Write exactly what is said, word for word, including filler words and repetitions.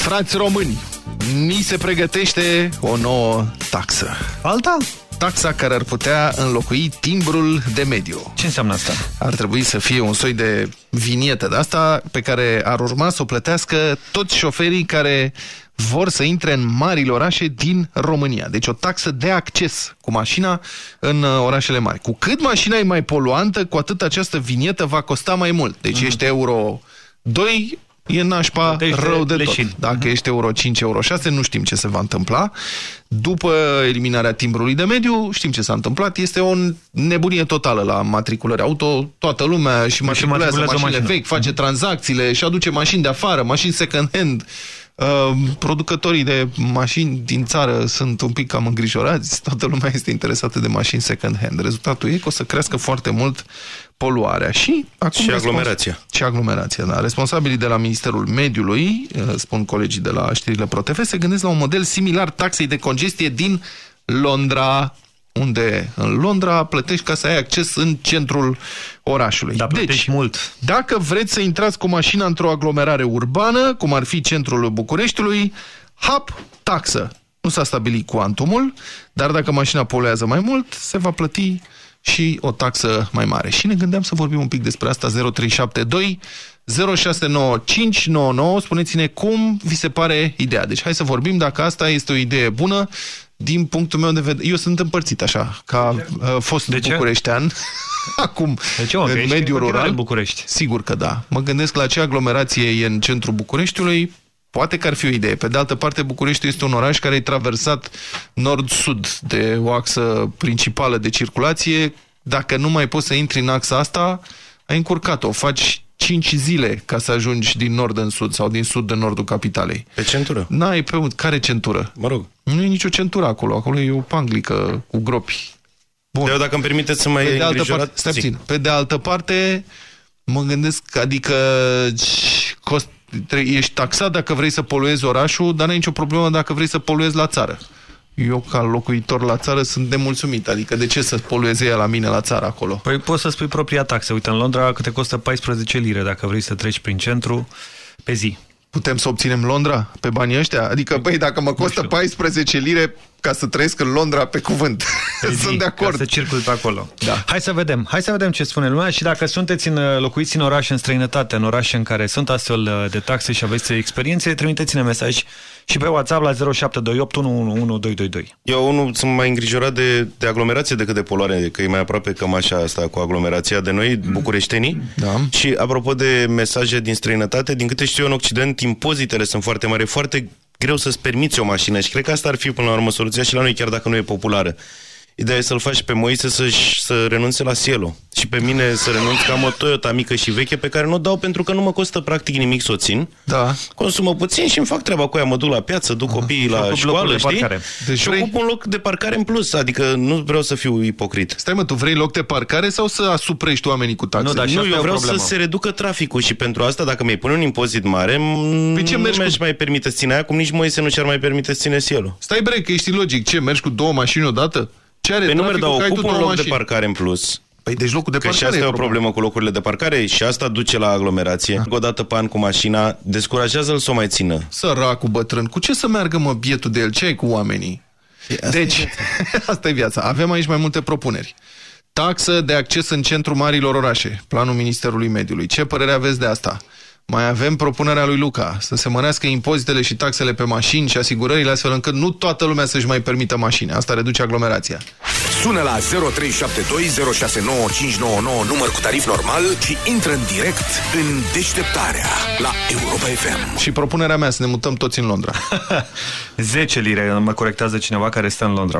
Frați români, ni se pregătește o nouă taxă. Alta? Taxa care ar putea înlocui timbrul de mediu. Ce înseamnă asta? Ar trebui să fie un soi de vinietă de asta pe care ar urma să o plătească toți șoferii care vor să intre în marile orașe din România. Deci o taxă de acces cu mașina în orașele mari. Cu cât mașina e mai poluantă, cu atât această vinietă va costa mai mult. Deci mm-hmm. ești euro doi, e nașpa deci rău de leșin. Tot. Dacă mm-hmm. ești euro cinci, euro șase, nu știm ce se va întâmpla. După eliminarea timbrului de mediu, știm ce s-a întâmplat. Este o nebunie totală la matriculări auto. Toată lumea și matriculează mașinile mașină. vechi, face mm-hmm. tranzacțiile și aduce mașini de afară, mașini second-hand. Uh, producătorii de mașini din țară sunt un pic cam îngrijorați, toată lumea este interesată de mașini second-hand. Rezultatul e că o să crească foarte mult poluarea și, acum și aglomerația. Și aglomerația, da. Responsabilii de la Ministerul Mediului, spun colegii de la știrile ProTV, se gândesc la un model similar taxei de congestie din Londra, unde în Londra plătești ca să ai acces în centrul orașului. Da, plătești deci, mult. Dacă vreți să intrați cu mașina într-o aglomerare urbană, cum ar fi centrul Bucureștiului, hap, taxă. Nu s-a stabilit cuantumul, dar dacă mașina poluează mai mult, se va plăti și o taxă mai mare. Și ne gândeam să vorbim un pic despre asta. Zero trei șapte doi zero șase nouă cinci nouă nouă. Spuneți-ne cum vi se pare ideea. Deci hai să vorbim dacă asta este o idee bună. Din punctul meu de vedere, eu sunt împărțit așa, ca uh, fost de bucureștean, acum, de ce, okay, în mediul rural. București. Sigur că da. Mă gândesc la ce aglomerație e în centrul Bucureștiului, poate că ar fi o idee. Pe de altă parte, Bucureștiul este un oraș care e traversat nord-sud de o axă principală de circulație. Dacă nu mai poți să intri în axa asta, ai încurcat-o, faci cinci zile ca să ajungi din nord în sud sau din sud în nordul capitalei. Pe centură? N-ai pe care centură? Mă rog. Nu e nicio centură acolo. Acolo e o panglică cu gropi. Bun. Dar dacă îmi permiteți să mai pe de altă îngrijorat... parte, stai puțin. Pe de altă parte, mă gândesc, adică cost, ești taxat dacă vrei să poluezi orașul, dar n-ai nicio problemă dacă vrei să poluezi la țară. Eu, ca locuitor la țară, sunt nemulțumit. Adică de ce să polueze ea la mine la țară acolo? Păi poți să spui propria taxă. Uite, în Londra cât te costă paisprezece lire dacă vrei să treci prin centru pe zi. Putem să obținem Londra pe banii ăștia? Adică, băi, dacă mă costă paisprezece lire ca să trăiesc în Londra, pe cuvânt. Pe zi, sunt de acord. Ca să circul pe acolo. Da. Hai să vedem. Hai să vedem ce spune lumea și dacă sunteți în, locuiți în orașe, în străinătate, în orașe în care sunt astfel de taxe și aveți experiențe, trimiteți-ne mesaj și pe WhatsApp la zero șapte doi opt unu unu unu doi doi doi. Eu unul sunt mai îngrijorat de, de aglomerație decât de poluare, că e mai aproape cămașa asta cu aglomerația de noi, bucureștenii. Da. Și apropo de mesaje din străinătate, din câte știu eu, în Occident, impozitele sunt foarte mari, foarte greu să-ți permiți o mașină și cred că asta ar fi până la urmă soluția și la noi, chiar dacă nu e populară. Ideea e să-l faci pe Moise să, să renunțe la Cielo și pe mine să renunț că am o Toyota mică și veche pe care nu o dau pentru că nu mă costă practic nimic să o țin. Da. Consumă puțin și îmi fac treaba cu ea, mă duc la piață, duc copiii la școală, știi? Deci și vrei... ocup un loc de parcare în plus, adică nu vreau să fiu ipocrit. Stai mă, tu vrei loc de parcare sau să asuprești oamenii cu taxe? Nu, dar nu, eu vreau să se reducă traficul și pentru asta, dacă mi-ai pune un impozit mare, pe ce nu mergi mi-aș cu... mai permite să ține aia, cum nici Moise nu și-ar mai permite să ține Cielo. Stai bre, că ești logic. Ce, mergi cu două mașini odată? Ce are pe număr, dar ocup un loc mașini. de parcare în plus. Păi deci locul de că parcare și asta e o problemă cu locurile de parcare și asta duce la aglomerație. O dată pe an cu mașina, descurajează-l să o mai țină. Săracul bătrân, cu ce să meargă mă bietul de el? Ce ai cu oamenii? Asta deci, e asta e viața. Avem aici mai multe propuneri. Taxă de acces în centrul marilor orașe, planul Ministerului Mediului. Ce părere aveți de asta? Mai avem propunerea lui Luca, să se mărească impozitele și taxele pe mașini și asigurările, astfel încât nu toată lumea să-și mai permită mașini. Asta reduce aglomerația. Sună la zero trei șapte doi zero șase nouă cinci nouă nouă, număr cu tarif normal și intră în direct în Deșteptarea la Europa F M. Și propunerea mea, să ne mutăm toți în Londra. zece lire, mă corectează cineva care stă în Londra.